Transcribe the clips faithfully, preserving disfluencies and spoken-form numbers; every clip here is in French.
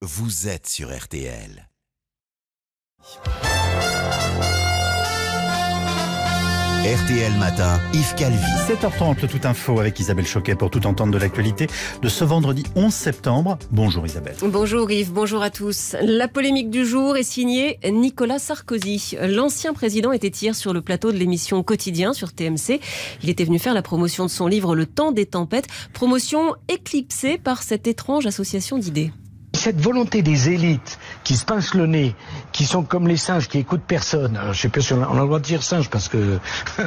vous êtes sur R T L. R T L Matin, Yves Calvi. sept heures trente, le Tout Info avec Isabelle Choquet pour tout entendre de l'actualité de ce vendredi onze septembre. Bonjour Isabelle. Bonjour Yves, bonjour à tous. La polémique du jour est signée Nicolas Sarkozy. L'ancien président était hier sur le plateau de l'émission Quotidien sur T M C. Il était venu faire la promotion de son livre Le Temps des tempêtes, promotion éclipsée par cette étrange association d'idées. Cette volonté des élites qui se pincent le nez, qui sont comme les singes, qui écoutent personne. Alors, je sais pas si on a, on a le droit de dire singe parce que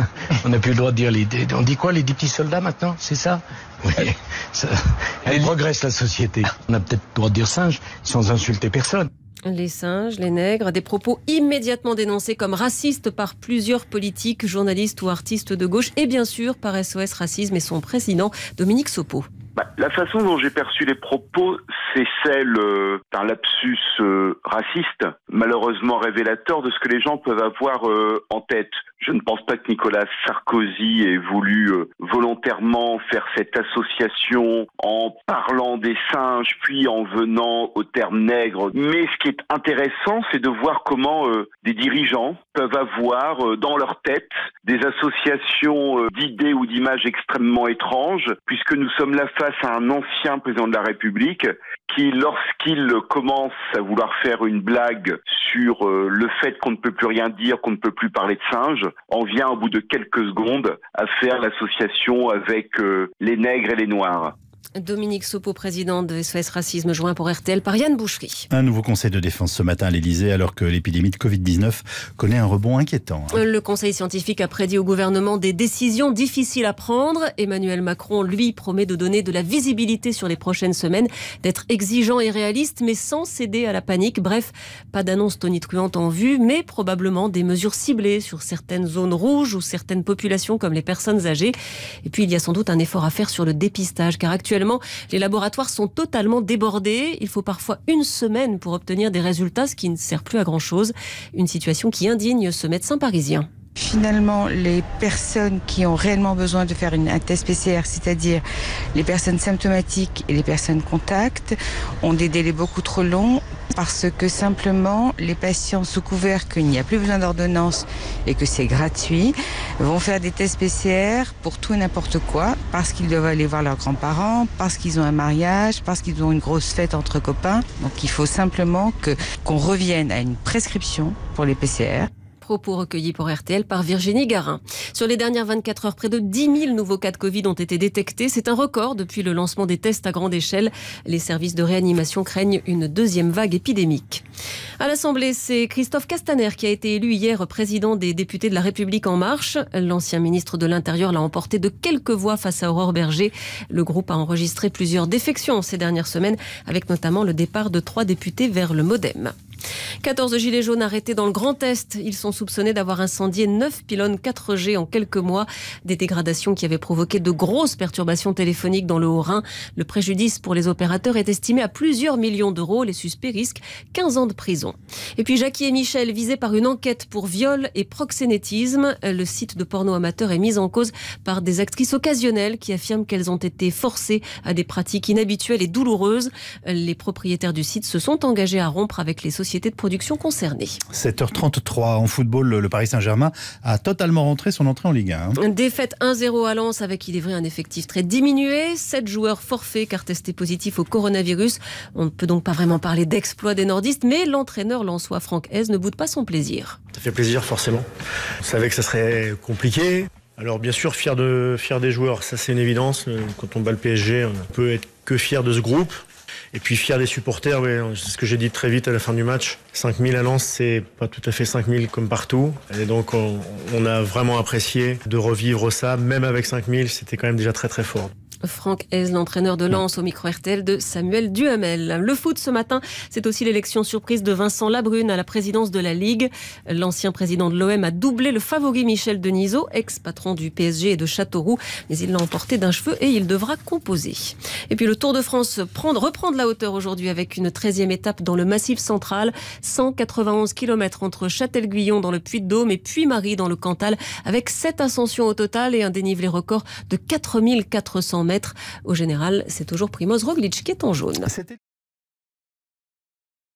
on n'a plus le droit de dire les. On dit quoi, les dix petits soldats maintenant, c'est ça? Oui. Ça, elle progresse la société. On a peut-être le droit de dire singe sans insulter personne. Les singes, les nègres, des propos immédiatement dénoncés comme racistes par plusieurs politiques, journalistes ou artistes de gauche et bien sûr par S O S Racisme et son président Dominique Sopo. Bah, la façon dont j'ai perçu les propos, c'est celle euh, d'un lapsus euh, raciste, malheureusement révélateur de ce que les gens peuvent avoir euh, en tête. Je ne pense pas que Nicolas Sarkozy ait voulu euh, volontairement faire cette association en parlant des singes, puis en venant au terme nègre. Mais ce qui est intéressant, c'est de voir comment euh, des dirigeants peuvent avoir euh, dans leur tête des associations euh, d'idées ou d'images extrêmement étranges, puisque nous sommes là face à un ancien président de la République qui, lorsqu'il commence à vouloir faire une blague sur euh, le fait qu'on ne peut plus rien dire, qu'on ne peut plus parler de singes, en vient au bout de quelques secondes à faire l'association avec euh, les nègres et les noirs. Dominique Sopo, président de S O S Racisme, joint pour R T L par Yann Boucherie. Un nouveau conseil de défense ce matin à l'Elysée alors que l'épidémie de covid dix-neuf connaît un rebond inquiétant. Le conseil scientifique a prédit au gouvernement des décisions difficiles à prendre. Emmanuel Macron, lui, promet de donner de la visibilité sur les prochaines semaines, d'être exigeant et réaliste, mais sans céder à la panique. Bref, pas d'annonce tonitruante en vue, mais probablement des mesures ciblées sur certaines zones rouges ou certaines populations comme les personnes âgées. Et puis, il y a sans doute un effort à faire sur le dépistage, car actuellement, les laboratoires sont totalement débordés. Il faut parfois une semaine pour obtenir des résultats, ce qui ne sert plus à grand-chose. Une situation qui indigne ce médecin parisien. Finalement, les personnes qui ont réellement besoin de faire une, un test P C R, c'est-à-dire les personnes symptomatiques et les personnes contacts, ont des délais beaucoup trop longs parce que simplement les patients sous couvert qu'il n'y a plus besoin d'ordonnance et que c'est gratuit vont faire des tests P C R pour tout et n'importe quoi parce qu'ils doivent aller voir leurs grands-parents, parce qu'ils ont un mariage, parce qu'ils ont une grosse fête entre copains. Donc il faut simplement que, qu'on revienne à une prescription pour les P C R. Propos recueillis pour R T L par Virginie Garin. Sur les dernières vingt-quatre heures, près de dix mille nouveaux cas de Covid ont été détectés. C'est un record depuis le lancement des tests à grande échelle. Les services de réanimation craignent une deuxième vague épidémique. À l'Assemblée, c'est Christophe Castaner qui a été élu hier président des députés de La République En Marche. L'ancien ministre de l'Intérieur l'a emporté de quelques voix face à Aurore Berger. Le groupe a enregistré plusieurs défections ces dernières semaines, avec notamment le départ de trois députés vers le MoDem. quatorze gilets jaunes arrêtés dans le Grand Est. Ils sont soupçonnés d'avoir incendié neuf pylônes quatre G en quelques mois. Des dégradations qui avaient provoqué de grosses perturbations téléphoniques dans le Haut-Rhin. Le préjudice pour les opérateurs est estimé à plusieurs millions d'euros. Les suspects risquent quinze ans de prison. Et puis Jackie et Michel, visés par une enquête pour viol et proxénétisme. Le site de porno amateur est mis en cause par des actrices occasionnelles qui affirment qu'elles ont été forcées à des pratiques inhabituelles et douloureuses. Les propriétaires du site se sont engagés à rompre avec les sociétés de production concernées. sept heures trente-trois en football, le Paris Saint-Germain a totalement rentré son entrée en Ligue un. Hein. Défaite un zéro à Lens avec, il est vrai, un effectif très diminué. sept joueurs forfaits car testés positifs au coronavirus. On ne peut donc pas vraiment parler d'exploit des nordistes, mais l'entraîneur lensois Franck Hez ne boude pas son plaisir. Ça fait plaisir forcément. On savait que ça serait compliqué. Alors bien sûr, fier, de, fier des joueurs, ça c'est une évidence. Quand on bat le P S G, on peut être que fier de ce groupe. Et puis fier des supporters, oui, c'est ce que j'ai dit très vite à la fin du match. cinq mille à Lens, c'est pas tout à fait cinq mille comme partout. Et donc on, on a vraiment apprécié de revivre ça. Même avec cinq mille, c'était quand même déjà très très fort. Franck Hez, l'entraîneur de Lens au micro R T L de Samuel Duhamel. Le foot ce matin, c'est aussi l'élection surprise de Vincent Labrune à la présidence de la Ligue. L'ancien président de l'O M a doublé le favori Michel Denisot, ex-patron du P S G et de Châteauroux, mais il l'a emporté d'un cheveu et il devra composer. Et puis le Tour de France prendre, reprend de la hauteur aujourd'hui avec une treizième étape dans le Massif central, cent quatre-vingt-onze kilomètres entre Châtel-Guyon dans le Puy-de-Dôme et Puy-Marie dans le Cantal, avec sept ascensions au total et un dénivelé record de quatre mille quatre cents mètres. Au général, c'est toujours Primož Roglič qui est en jaune.